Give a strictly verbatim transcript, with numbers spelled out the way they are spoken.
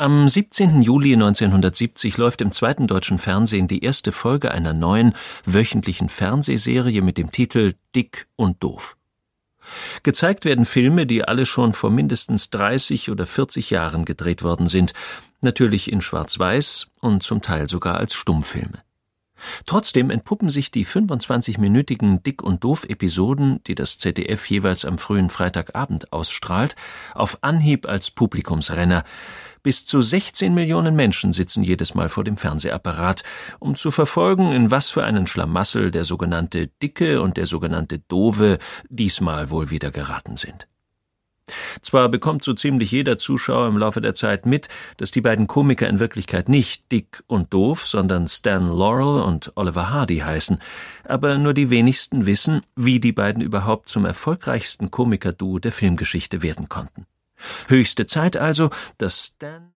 Am siebzehnten Juli neunzehnhundertsiebzig läuft im zweiten deutschen Fernsehen die erste Folge einer neuen, wöchentlichen Fernsehserie mit dem Titel »Dick und Doof«. Gezeigt werden Filme, die alle schon vor mindestens dreißig oder vierzig Jahren gedreht worden sind, natürlich in Schwarz-Weiß und zum Teil sogar als Stummfilme. Trotzdem entpuppen sich die fünfundzwanzigminütigen Dick- und Doof-Episoden, die das Z D F jeweils am frühen Freitagabend ausstrahlt, auf Anhieb als Publikumsrenner. Bis zu sechzehn Millionen Menschen sitzen jedes Mal vor dem Fernsehapparat, um zu verfolgen, in was für einen Schlamassel der sogenannte Dicke und der sogenannte Doofe diesmal wohl wieder geraten sind. Zwar bekommt so ziemlich jeder Zuschauer im Laufe der Zeit mit, dass die beiden Komiker in Wirklichkeit nicht Dick und Doof, sondern Stan Laurel und Oliver Hardy heißen, aber nur die wenigsten wissen, wie die beiden überhaupt zum erfolgreichsten Komikerduo der Filmgeschichte werden konnten. Höchste Zeit also, dass Stan